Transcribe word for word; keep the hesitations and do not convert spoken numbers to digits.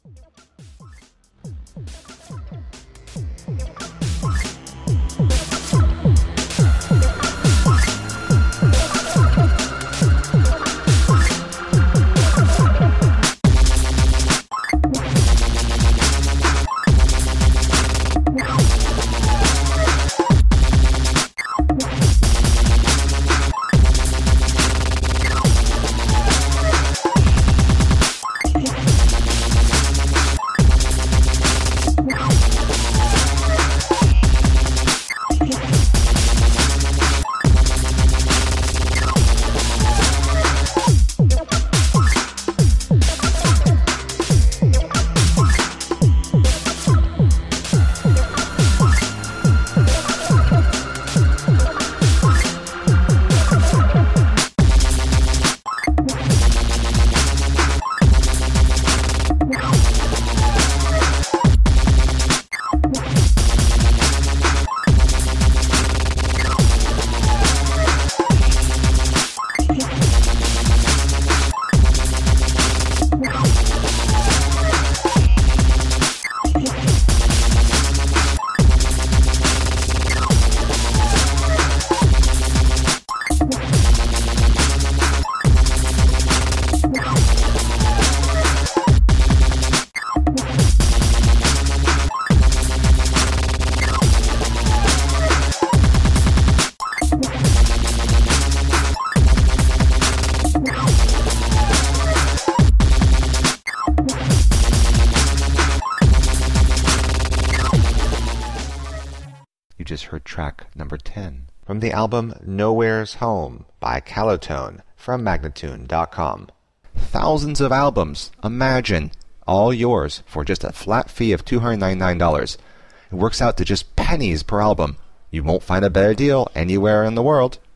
You just heard track number ten from the album Nowhere's Home by Calotone from Magnatune dot com. Thousands of albums, imagine, all yours for just a flat fee of two hundred ninety-nine dollars. It works out to just pennies per album. You won't find a better deal anywhere in the world.